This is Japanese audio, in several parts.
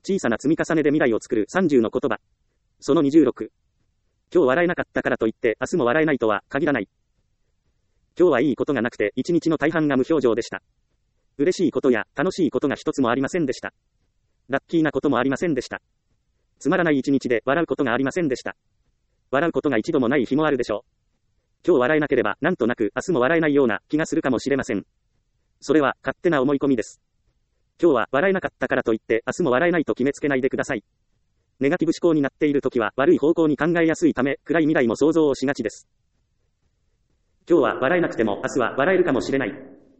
小さな積み重ねで未来を作る30の言葉。その26。今日笑えなかったからといって明日も笑えないとは限らない。今日はいいことがなくて一日の大半が無表情でした。嬉しいことや楽しいことが一つもありませんでした。ラッキーなこともありませんでした。つまらない一日で笑うことがありませんでした。笑うことが一度もない日もあるでしょう。今日笑えなければなんとなく明日も笑えないような気がするかもしれません。それは勝手な思い込みです。今日は笑えなかったからといって明日も笑えないと決めつけないでください。ネガティブ思考になっているときは悪い方向に考えやすいため暗い未来も想像をしがちです。今日は笑えなくても明日は笑えるかもしれない。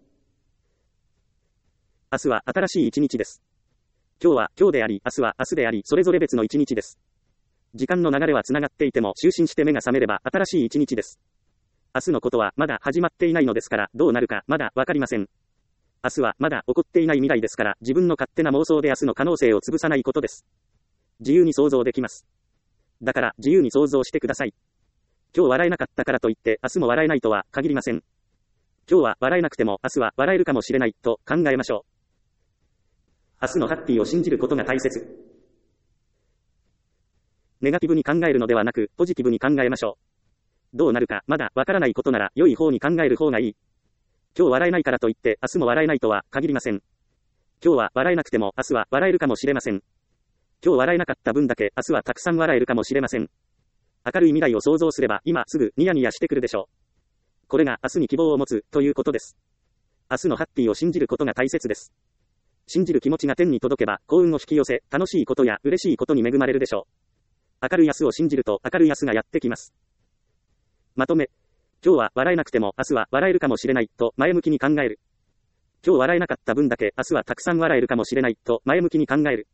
明日は新しい一日です。今日は今日であり明日は明日でありそれぞれ別の一日です。時間の流れはつながっていても就寝して目が覚めれば新しい一日です。明日のことはまだ始まっていないのですからどうなるかまだわかりません。明日はまだ起こっていない未来ですから自分の勝手な妄想で明日の可能性を潰さないことです。自由に想像できます。だから自由に想像してください。今日笑えなかったからといって明日も笑えないとは限りません。今日は笑えなくても明日は笑えるかもしれないと考えましょう。明日のハッピーを信じることが大切。ネガティブに考えるのではなくポジティブに考えましょう。どうなるかまだわからないことなら良い方に考える方がいい。今日笑えないからといって明日も笑えないとは限りません。今日は笑えなくても明日は笑えるかもしれません。今日笑えなかった分だけ明日はたくさん笑えるかもしれません。明るい未来を想像すれば今すぐニヤニヤしてくるでしょう。これが明日に希望を持つということです。明日のハッピーを信じることが大切です。信じる気持ちが天に届けば幸運を引き寄せ楽しいことや嬉しいことに恵まれるでしょう。明るい明日を信じると明るい明日がやってきます。まとめ。今日は笑えなくても明日は笑えるかもしれないと前向きに考える。今日笑えなかった分だけ明日はたくさん笑えるかもしれないと前向きに考える。